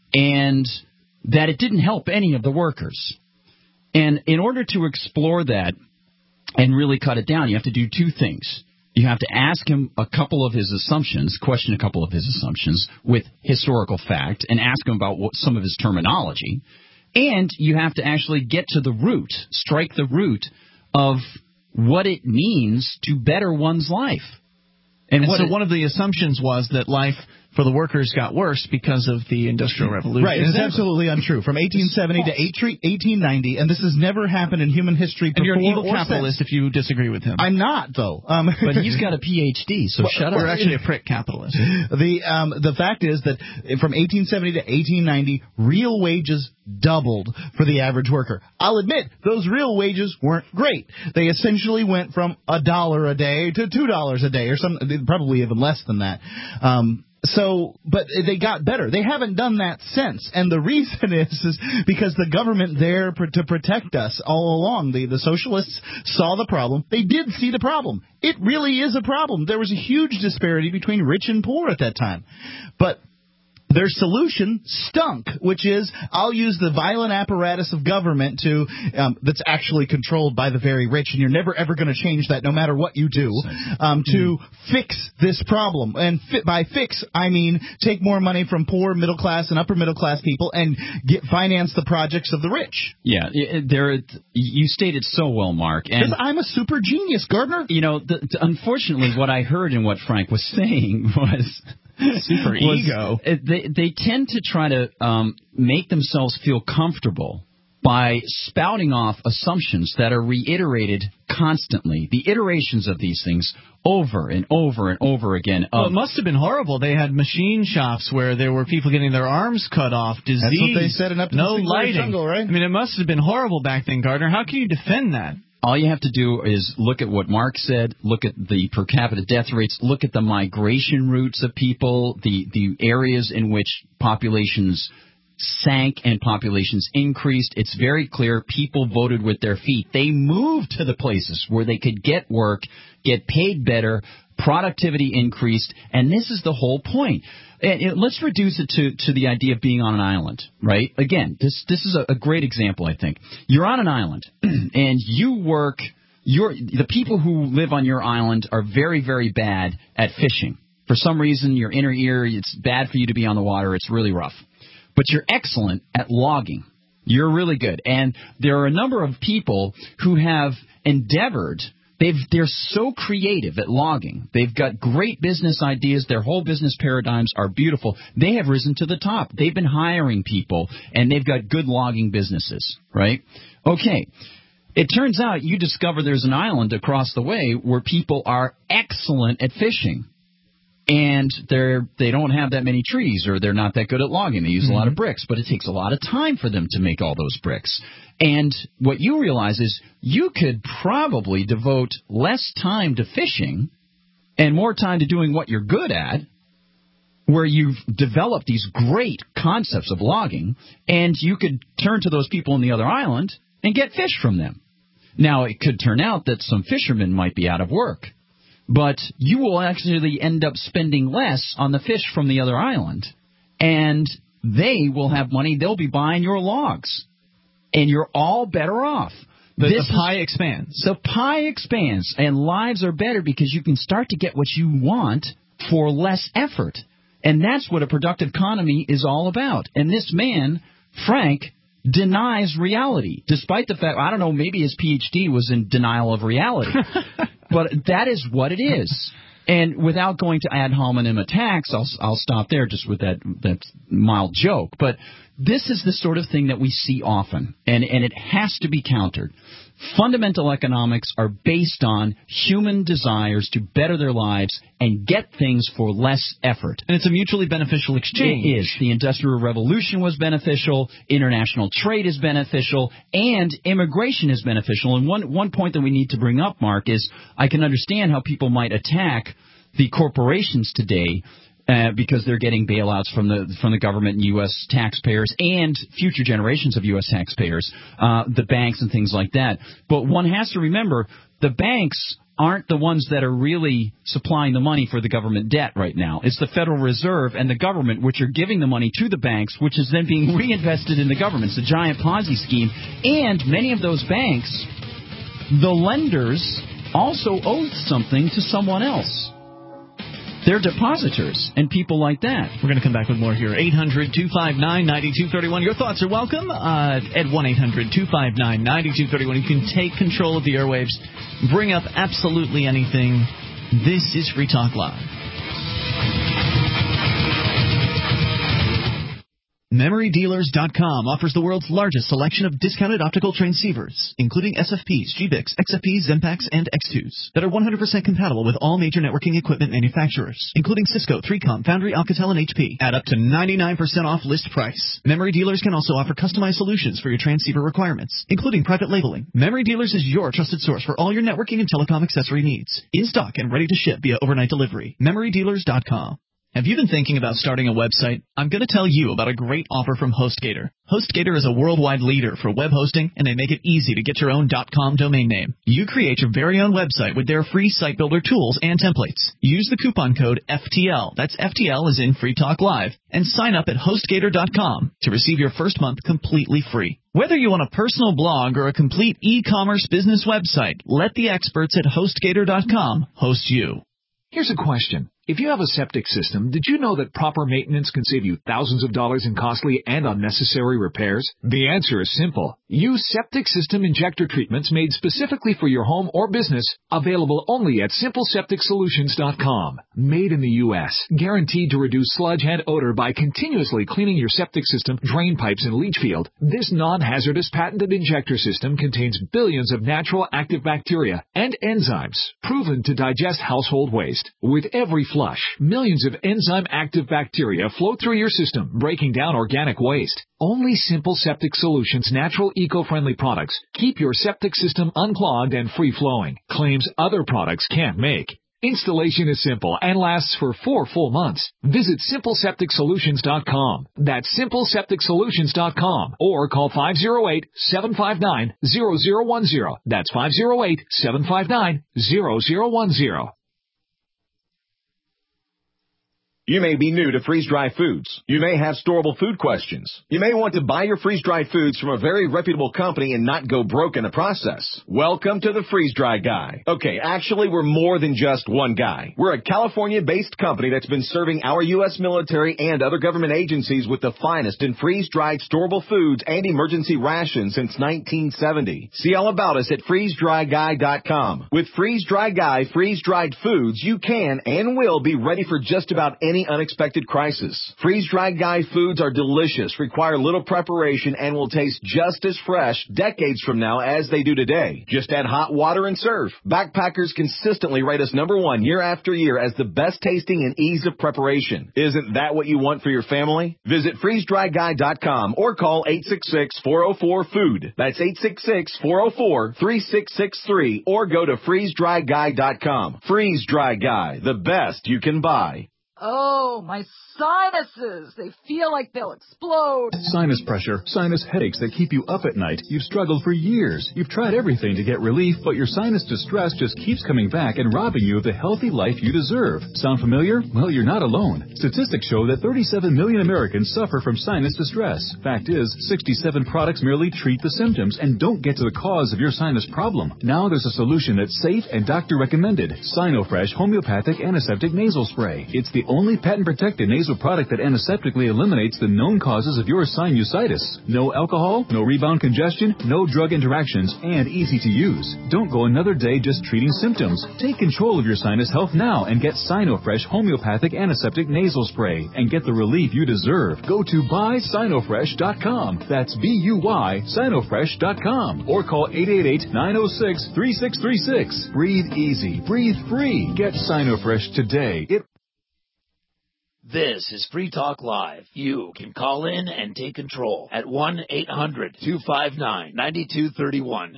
and that it didn't help any of the workers. And in order to explore that and really cut it down, you have to do two things. You have to ask him a couple of his assumptions, question a couple of his assumptions with historical fact, and ask him about what, some of his terminology. And you have to actually get to the root, strike the root of what it means to better one's life. And, and what so it, one of the assumptions was that life for the workers got worse because of the Industrial Revolution. Right, it's absolutely untrue. From eighteen seventy to eighteen ninety, and this has never happened in human history before. And you're an evil or capitalist since. if you disagree with him. I'm not, though. Um, but he's got a P H D, so well, shut up. We're actually a prick capitalist. The um, the fact is that from eighteen seventy to eighteen ninety, real wages doubled for the average worker. I'll admit, those real wages weren't great. They essentially went from a dollar a day to two dollars a day, or some, probably even less than that. Um, So, but they got better. They haven't done that since. And the reason is, is because the government there pr- to protect us all along. The, the socialists saw the problem. They did see the problem. It really is a problem. There was a huge disparity between rich and poor at that time. But their solution stunk, which is I'll use the violent apparatus of government to um, that's actually controlled by the very rich, and you're never ever going to change that no matter what you do, um, to fix this problem. And fi- by fix, I mean take more money from poor, middle class, and upper middle class people and get finance the projects of the rich. Yeah, there. You stated so well, Mark. Because I'm a super genius, Gardner. You know, the, the, unfortunately, what I heard in what Frank was saying was. Super was, ego. They they tend to try to um, make themselves feel comfortable by spouting off assumptions that are reiterated constantly. The iterations of these things over and over and over again. Well, it must have been horrible. They had machine shops where there were people getting their arms cut off, disease, That's what they said in up to no the lighting. Jungle, right? I mean, it must have been horrible back then, Gardner. How can you defend that? All you have to do is look at what Mark said, look at the per capita death rates, look at the migration routes of people, the, the areas in which populations sank and populations increased. It's very clear people voted with their feet. They moved to the places where they could get work, get paid better, productivity increased, and this is the whole point. And, and let's reduce it to, to the idea of being on an island, right? Again, this this is a, a great example, I think. You're on an island, and you work. You're, the people who live on your island are very, very bad at fishing. For some reason, your inner ear, it's bad for you to be on the water. It's really rough. But you're excellent at logging. You're really good. And there are a number of people who have endeavored. They've, they're so creative at logging. They've got great business ideas. Their whole business paradigms are beautiful. They have risen to the top. They've been hiring people, and they've got good logging businesses, right? Okay. It turns out you discover there's an island across the way where people are excellent at fishing. And they're, they don't have that many trees, or they're not that good at logging. They use mm-hmm. a lot of bricks, but it takes a lot of time for them to make all those bricks. And what you realize is you could probably devote less time to fishing and more time to doing what you're good at, where you've developed these great concepts of logging, and you could turn to those people on the other island and get fish from them. Now, it could turn out that some fishermen might be out of work, but you will actually end up spending less on the fish from the other island, and they will have money. They'll be buying your logs, and you're all better off. The, this the pie is, expands. The pie expands, and lives are better because you can start to get what you want for less effort, and that's what a productive economy is all about. And this man, Frank, denies reality, despite the fact, I don't know, maybe his P H D was in denial of reality. But that is what it is. And without going to ad hominem attacks, I'll, I'll stop there just with that, that mild joke. But this is the sort of thing that we see often, and, and it has to be countered. Fundamental economics are based on human desires to better their lives and get things for less effort. And it's a mutually beneficial exchange. It is. The Industrial Revolution was beneficial, international trade is beneficial, and immigration is beneficial. And one, one point that we need to bring up, Mark, is I can understand how people might attack the corporations today Uh, because they're getting bailouts from the from the government and U S taxpayers and future generations of U S taxpayers, uh, the banks and things like that. But one has to remember the banks aren't the ones that are really supplying the money for the government debt right now. It's the Federal Reserve and the government which are giving the money to the banks, which is then being reinvested in the government. It's a giant Ponzi scheme. And many of those banks, the lenders also owe something to someone else. They're depositors and people like that. We're going to come back with more here. eight hundred two five nine nine two three one. Your thoughts are welcome uh, at one eight hundred two five nine nine two three one. You can take control of the airwaves, bring up absolutely anything. This is Free Talk Live. Memory Dealers dot com offers the world's largest selection of discounted optical transceivers, including S F Ps, G B I Cs, X F Ps, Zempax, and X twos, that are one hundred percent compatible with all major networking equipment manufacturers, including Cisco, three com, Foundry, Alcatel, and H P, at up to ninety-nine percent off list price. Memory Dealers can also offer customized solutions for your transceiver requirements, including private labeling. Memory Dealers is your trusted source for all your networking and telecom accessory needs, in stock and ready to ship via overnight delivery. Memory Dealers dot com. Have you been thinking about starting a website? I'm going to tell you about a great offer from HostGator. HostGator is a worldwide leader for web hosting, and they make it easy to get your own .com domain name. You create your very own website with their free site builder tools and templates. Use the coupon code F T L, that's F T L as in Free Talk Live, and sign up at HostGator dot com to receive your first month completely free. Whether you want a personal blog or a complete e-commerce business website, let the experts at HostGator dot com host you. Here's a question. If you have a septic system, did you know that proper maintenance can save you thousands of dollars in costly and unnecessary repairs? The answer is simple. Use septic system injector treatments made specifically for your home or business, available only at Simple Septic Solutions dot com. Made in the U S, guaranteed to reduce sludge and odor by continuously cleaning your septic system, drain pipes, and leach field. This non-hazardous patented injector system contains billions of natural active bacteria and enzymes proven to digest household waste. With every flush, millions of enzyme-active bacteria flow through your system, breaking down organic waste. Only Simple Septic Solutions' natural eco-friendly products keep your septic system unclogged and free-flowing, claims other products can't make. Installation is simple and lasts for four full months. Visit Simple Septic Solutions dot com. That's Simple Septic Solutions dot com, or call five oh eight, seven five nine, zero zero one zero. That's five oh eight, seven five nine, zero zero one zero. You may be new to freeze-dried foods. You may have storable food questions. You may want to buy your freeze-dried foods from a very reputable company and not go broke in the process. Welcome to the Freeze-Dry Guy. Okay, actually, we're more than just one guy. We're a California-based company that's been serving our U S military and other government agencies with the finest in freeze-dried storable foods and emergency rations since nineteen seventy. See all about us at freeze dry guy dot com. With Freeze-Dry Guy freeze-dried foods, you can and will be ready for just about any Any unexpected crisis. Freeze-Dried Guy foods are delicious, require little preparation, and will taste just as fresh decades from now as they do today. Just add hot water and serve. Backpackers consistently rate us number one year after year as the best tasting and ease of preparation. Isn't that what you want for your family? Visit freeze dry guy dot com or call eight six six, four zero four, food. That's eight six six, four zero four, three six six three or go to freeze dry guy dot com. Freeze-Dry Guy, the best you can buy. Oh, my sinuses! They feel like they'll explode. Sinus pressure, sinus headaches that keep you up at night. You've struggled for years. You've tried everything to get relief, but your sinus distress just keeps coming back and robbing you of the healthy life you deserve. Sound familiar? Well, you're not alone. Statistics show that thirty-seven million Americans suffer from sinus distress. Fact is, sixty-seven products merely treat the symptoms and don't get to the cause of your sinus problem. Now there's a solution that's safe and doctor recommended. Sinofresh Homeopathic Antiseptic Nasal Spray. It's the only patent-protected nasal product that antiseptically eliminates the known causes of your sinusitis. No alcohol, no rebound congestion, no drug interactions, and easy to use. Don't go another day just treating symptoms. Take control of your sinus health now and get Sinofresh Homeopathic Antiseptic Nasal Spray and get the relief you deserve. Go to buy sinofresh dot com. That's B U Y sinofresh dot com or call eight eight eight, nine oh six, three six three six. Breathe easy. Breathe free. Get Sinofresh today. It This is Free Talk Live. You can call in and take control at one eight hundred, two five nine, nine two three one.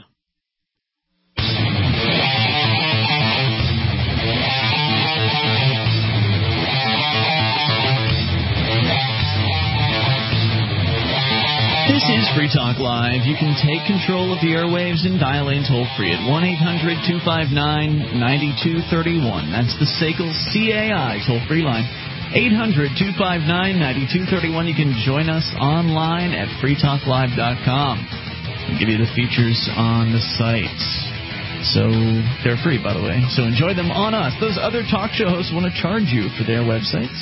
This is Free Talk Live. You can take control of the airwaves and dial in toll-free at one eight hundred, two five nine, nine two three one. That's the S A C L C A I toll-free line. eight hundred, two five nine, nine two three one. You can join us online at free talk live dot com. We'll give you the features on the site. So they're free, by the way. So enjoy them on us. Those other talk show hosts want to charge you for their websites.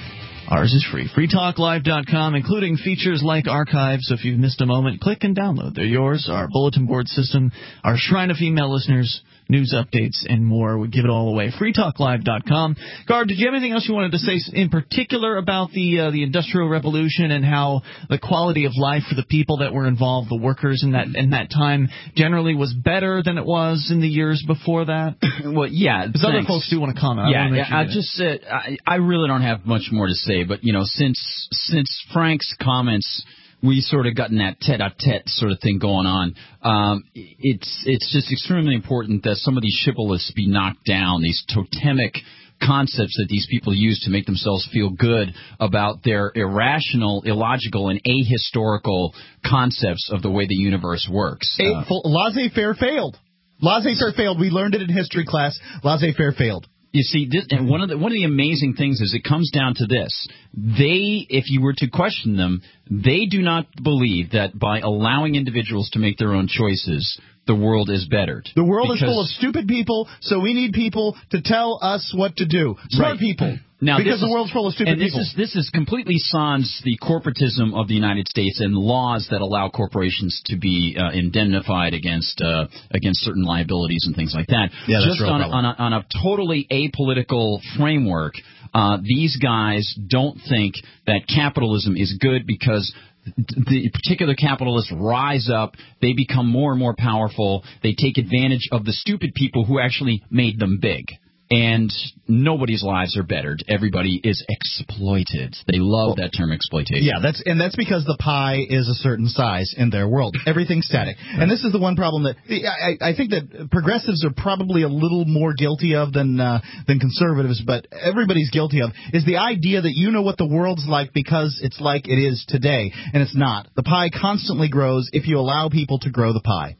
Ours is free. free talk live dot com, including features like archives. So if you've missed a moment, click and download. They're yours. Our bulletin board system, our shrine of female listeners, news updates, and more. We give it all away. free talk live dot com. Garb, did you have anything else you wanted to say in particular about the uh, the Industrial Revolution and how the quality of life for the people that were involved, the workers in that in that time, generally was better than it was in the years before that? Well, yeah. Because other folks do want to comment. Yeah, I yeah I just said I, I really don't have much more to say, but you know, since since Frank's comments, we sort of gotten that tete-a-tete sort of thing going on. Um, it's it's just extremely important that some of these shibboleths be knocked down, these totemic concepts that these people use to make themselves feel good about their irrational, illogical, and ahistorical concepts of the way the universe works. Uh, laissez-faire failed. Laissez-faire failed. We learned it in history class. Laissez-faire failed. You see, this, and one of the one of the amazing things is it comes down to this. They, if you were to question them, they do not believe that by allowing individuals to make their own choices, the world is bettered. The world because, is full of stupid people, so we need people to tell us what to do. Smart right. people. Now, because the is, world's full of stupid and this people. Is, this is completely sans the corporatism of the United States and laws that allow corporations to be uh, indemnified against uh, against certain liabilities and things like that. Yeah, that's Just real on, problem. on, a, on a totally apolitical framework, uh, these guys don't think that capitalism is good because the particular capitalists rise up, they become more and more powerful, they take advantage of the stupid people who actually made them big. And nobody's lives are bettered. Everybody is exploited. They love that term, exploitation. Yeah, that's and that's because the pie is a certain size in their world. Everything's static. And this is the one problem that I, I think that progressives are probably a little more guilty of than uh, than conservatives, but everybody's guilty of, is the idea that you know what the world's like because it's like it is today, and it's not. The pie constantly grows if you allow people to grow the pie.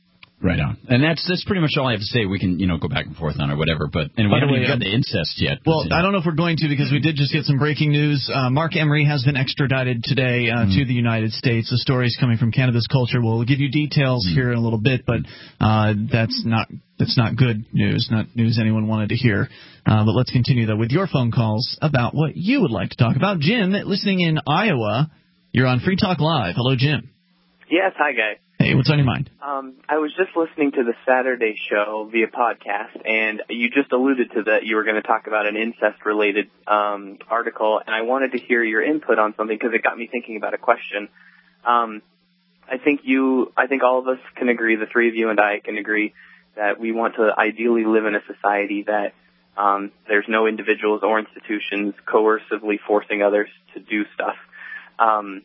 Right on. And that's that's pretty much all I have to say. We can, you know, go back and forth on or whatever. But and we By the haven't way, even got um, the incest yet. Well, you know. I don't know if we're going to because we did just get some breaking news. Uh, Mark Emery has been extradited today uh, mm. to the United States. The story's coming from Cannabis Culture. We'll give you details mm. here in a little bit, but uh, that's not that's not good news, not news anyone wanted to hear. Uh, but let's continue, though, with your phone calls about what you would like to talk about. Jim, listening in Iowa, you're on Free Talk Live. Hello, Jim. Yes, hi, guys. Hey, what's on your mind? Um, I was just listening to the Saturday show via podcast, and you just alluded to that you were going to talk about an incest-related um, article, and I wanted to hear your input on something because it got me thinking about a question. Um, I think you, I think all of us can agree, the three of you and I can agree, that we want to ideally live in a society that um, there's no individuals or institutions coercively forcing others to do stuff. Um,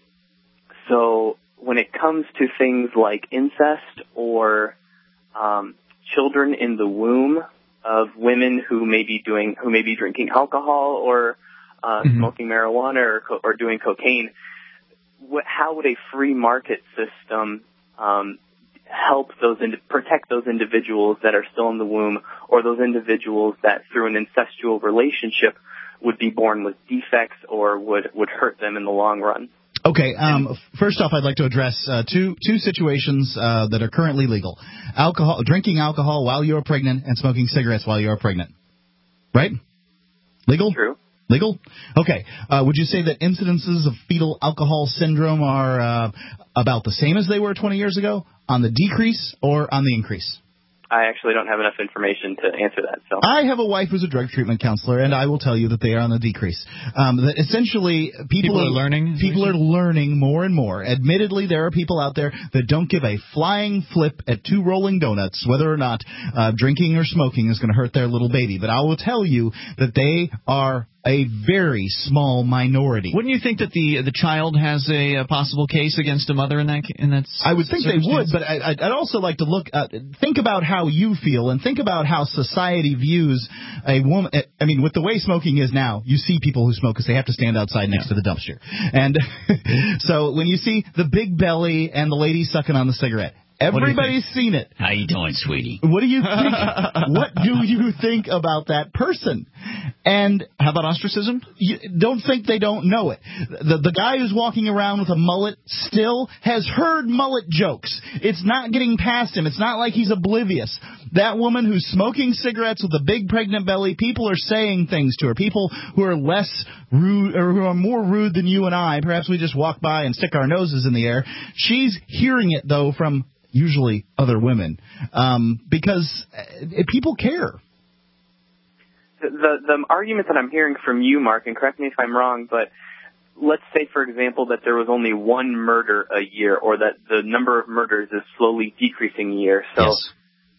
so... When it comes to things like incest or um, children in the womb of women who may be doing, who may be drinking alcohol or uh, mm-hmm. smoking marijuana or, co- or doing cocaine, what, how would a free market system um, help those, ind- protect those individuals that are still in the womb, or those individuals that through an incestual relationship would be born with defects or would, would hurt them in the long run? Okay. Um, first off, I'd like to address uh, two two situations uh, that are currently legal: alcohol, drinking alcohol while you're pregnant, and smoking cigarettes while you're pregnant. Right? Legal? True. Legal? Okay. Uh, would you say that incidences of fetal alcohol syndrome are uh, about the same as they were twenty years ago, on the decrease, or on the increase? I actually don't have enough information to answer that. So I have a wife who's a drug treatment counselor, and I will tell you that they are on the decrease. Um, that essentially, people, people are, are learning. People are learning more and more. Admittedly, there are people out there that don't give a flying flip at two rolling donuts whether or not uh, drinking or smoking is going to hurt their little baby. But I will tell you that they are a very small minority. Wouldn't you think that the the child has a, a possible case against a mother in that in that? I would think they would, but I, I'd also like to look at, think about how you feel and think about how society views a woman. I mean, with the way smoking is now, you see people who smoke because they have to stand outside next yeah. to the dumpster, and so when you see the big belly and the lady sucking on the cigarette. Everybody's seen it. How you doing, sweetie? What do you think? What do you think about that person? And how about ostracism? You don't think they don't know it. The the guy who's walking around with a mullet still has heard mullet jokes. It's not getting past him. It's not like he's oblivious. That woman who's smoking cigarettes with a big pregnant belly, people are saying things to her. People who are less rude or who are more rude than you and I. Perhaps we just walk by and stick our noses in the air. She's hearing it, though, from usually other women, um, because uh, people care. The, the the argument that I'm hearing from you, Mark, and correct me if I'm wrong, but let's say, for example, that there was only one murder a year, or that the number of murders is slowly decreasing a year. So, yes.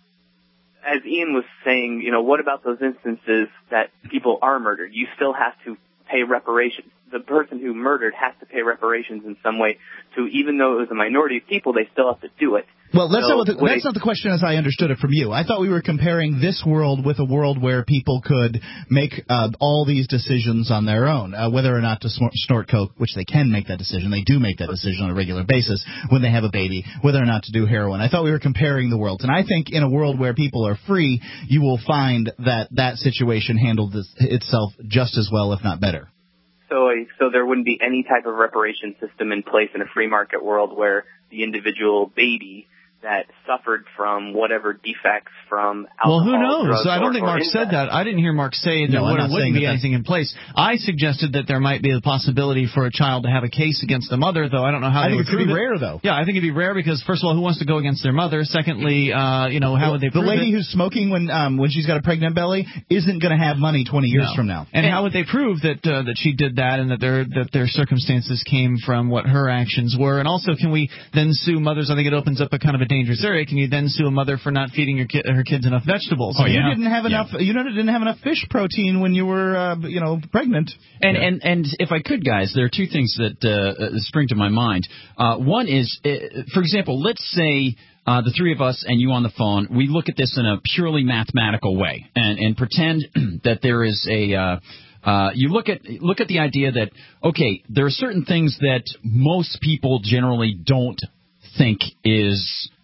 As Ian was saying, you know, what about those instances that people are murdered? You still have to pay reparations. The person who murdered has to pay reparations in some way. So even though it was a minority of people, they still have to do it. Well, that's, so not, what the, that's not the question as I understood it from you. I thought we were comparing this world with a world where people could make uh, all these decisions on their own, uh, whether or not to snort, snort coke, which they can make that decision. They do make that decision on a regular basis when they have a baby, whether or not to do heroin. I thought we were comparing the worlds. And I think in a world where people are free, you will find that that situation handled this, itself just as well, if not better. So, so there wouldn't be any type of reparation system in place in a free market world where the individual baby that suffered from whatever defects from alcohol. Well, who knows? Drugs, I don't or, think Mark said that. I didn't hear Mark say that no, there wouldn't be that anything in place. I suggested that there might be a possibility for a child to have a case against the mother, though I don't know how I they think would it's prove pretty it. rare, though. Yeah, I think it'd be rare because, first of all, who wants to go against their mother? Secondly, uh, you know, how well, would they prove The lady it? who's smoking when um, when she's got a pregnant belly isn't going to have money twenty years no. from now. And, and how would they prove that uh, that she did that and that their that their circumstances came from what her actions were? And also, can we then sue mothers? I think it opens up a kind of a dangerous area. Can you then sue a mother for not feeding your ki- her kids enough vegetables? Oh, yeah. You didn't have enough. Yeah. You didn't have enough fish protein when you were, uh, you know, pregnant. And yeah. and and if I could, guys, there are two things that uh, spring to my mind. Uh, one is, uh, for example, let's say uh, the three of us and you on the phone, we look at this in a purely mathematical way and and pretend that there is a. Uh, Uh, you look at look at the idea that, okay, there are certain things that most people generally don't think is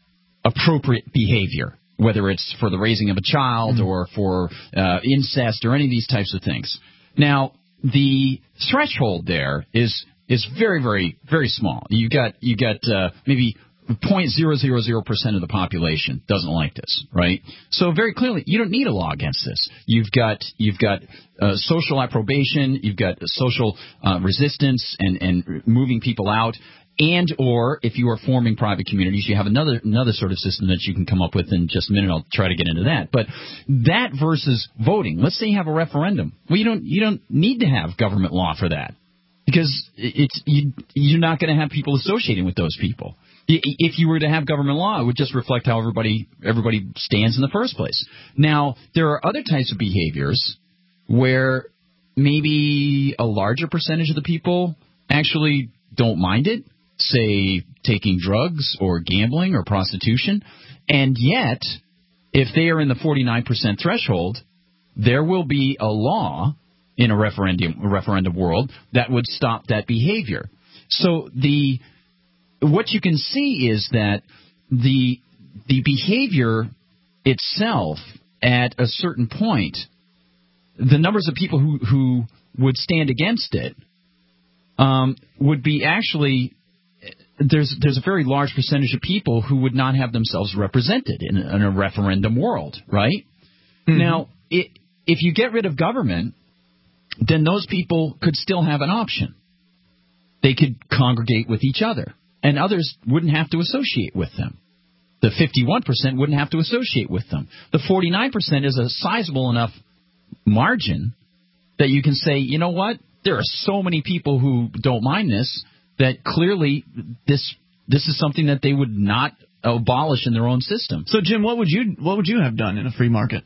appropriate behavior, whether it's for the raising of a child mm-hmm. or for uh, incest or any of these types of things. Now, the threshold there is is very, very, very small. You got you got uh, maybe zero point zero zero zero percent of the population doesn't like this, right? So very clearly, you don't need a law against this. You've got you've got uh, social approbation, you've got social uh, resistance, and and moving people out. And or if you are forming private communities, you have another another sort of system that you can come up with in just a minute. I'll try to get into that. But that versus voting. Let's say you have a referendum. Well, you don't you don't need to have government law for that, because it's you, you're not going to have people associating with those people. If you were to have government law, it would just reflect how everybody everybody stands in the first place. Now, there are other types of behaviors where maybe a larger percentage of the people actually don't mind it. Say, taking drugs or gambling or prostitution, and yet, if they are in the forty-nine percent threshold, there will be a law in a referendum a referendum world that would stop that behavior. So the what you can see is that the the behavior itself at a certain point, the numbers of people who, who would stand against it um, would be actually There's there's a very large percentage of people who would not have themselves represented in a, in a referendum world, right? Mm-hmm. Now, it, if you get rid of government, then those people could still have an option. They could congregate with each other, and others wouldn't have to associate with them. The fifty-one percent wouldn't have to associate with them. The forty-nine percent is a sizable enough margin that you can say, you know what, there are so many people who don't mind this, that clearly this this is something that they would not abolish in their own system. So, Jim, what would you what would you have done in a free market?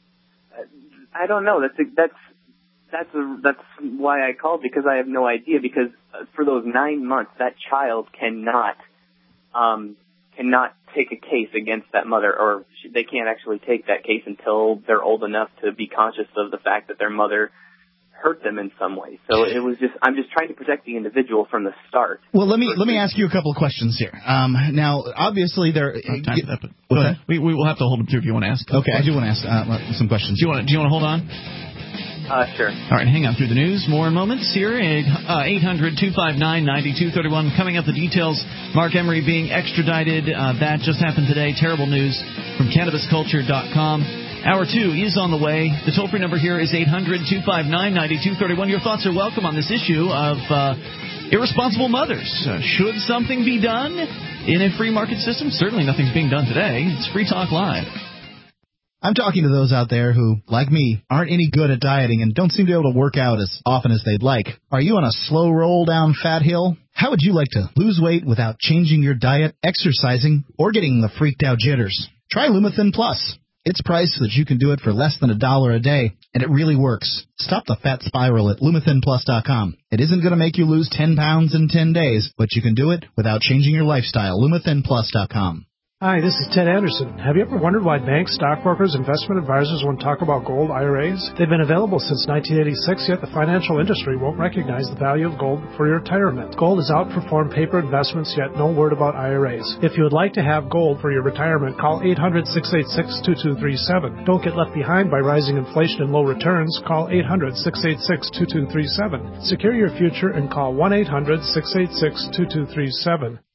I don't know. That's a, that's that's a, that's why I called, because I have no idea. Because for those nine months, that child cannot um, cannot take a case against that mother, or they can't actually take that case until they're old enough to be conscious of the fact that their mother hurt them in some way. So it was just, I'm just trying to protect the individual from the start. Well, let me let me ask you a couple of questions here. Um, now, obviously, there. Time for that, but go ahead. We we will have to hold them through if you want to ask. Okay, I do want to ask uh, some questions. Do you want to, do you want to hold on? Uh, sure. All right, hang on through the news. More in moments here. eight hundred two five nine nine two three one. Coming up, the details. Mark Emery being extradited. Uh, that just happened today. Terrible news from Cannabis Culture dot com. Hour two is on the way. The toll-free number here is eight hundred two five nine nine two three one. Your thoughts are welcome on this issue of uh, irresponsible mothers. Uh, should something be done in a free market system? Certainly nothing's being done today. It's Free Talk Live. I'm talking to those out there who, like me, aren't any good at dieting and don't seem to be able to work out as often as they'd like. Are you on a slow roll down fat hill? How would you like to lose weight without changing your diet, exercising, or getting the freaked out jitters? Try Lumithin Plus. It's priced so that you can do it for less than a dollar a day, and it really works. Stop the fat spiral at Lumithin Plus dot com. It isn't going to make you lose ten pounds in ten days, but you can do it without changing your lifestyle. Lumithin Plus dot com. Hi, this is Ted Anderson. Have you ever wondered why banks, stockbrokers, investment advisors won't talk about gold I R As? They've been available since nineteen eighty-six, yet the financial industry won't recognize the value of gold for your retirement. Gold has outperformed paper investments, yet no word about I R As. If you would like to have gold for your retirement, call eight hundred six eight six two two three seven. Don't get left behind by rising inflation and low returns. Call eight hundred six eight six two two three seven. Secure your future and call one eight hundred six eight six two two three seven.